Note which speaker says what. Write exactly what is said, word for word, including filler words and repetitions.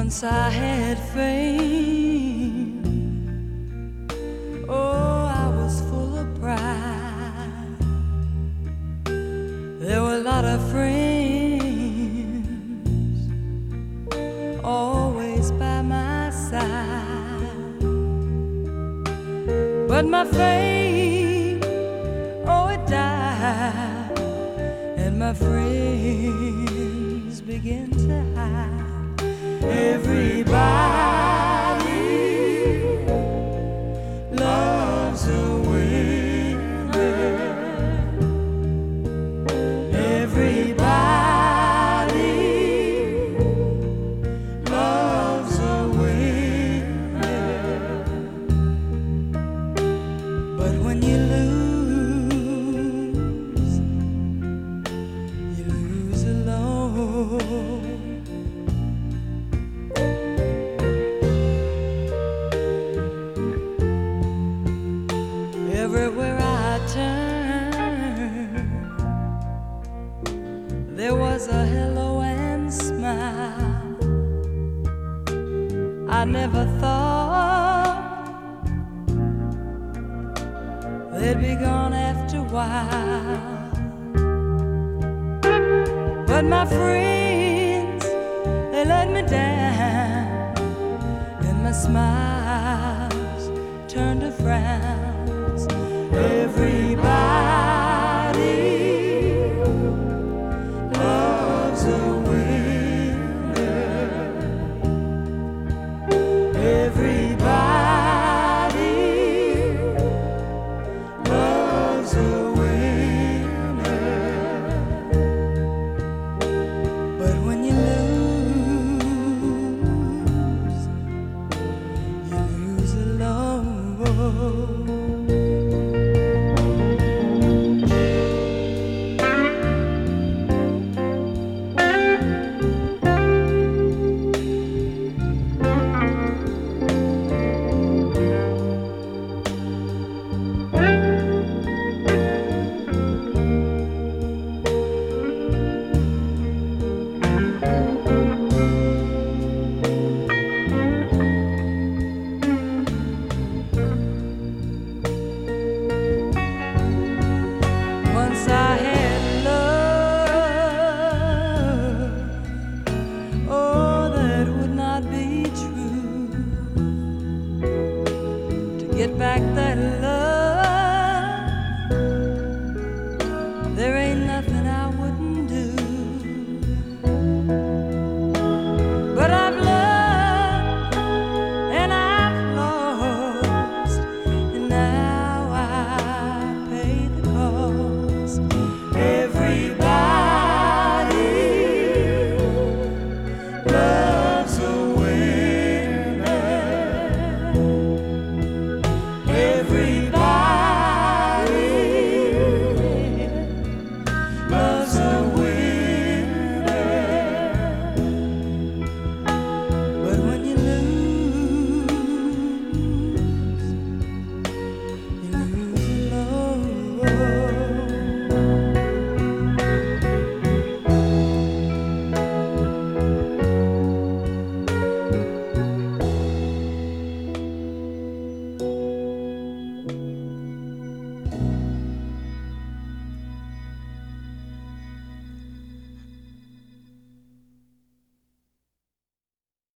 Speaker 1: Once I had fame, oh, I was full of pride. There were a lot of friends always by my side, but my fame, oh, it died, and my friends began to hide. Everybody loves a winner. Everybody loves a winner. But when you lose, you lose alone. Everywhere I turned, there was a hello and smile. I never thought they'd be gone after a while, but my friends, they let me down, and my smiles turned to frowns. Everybody loves a winner. Everybody loves a winner.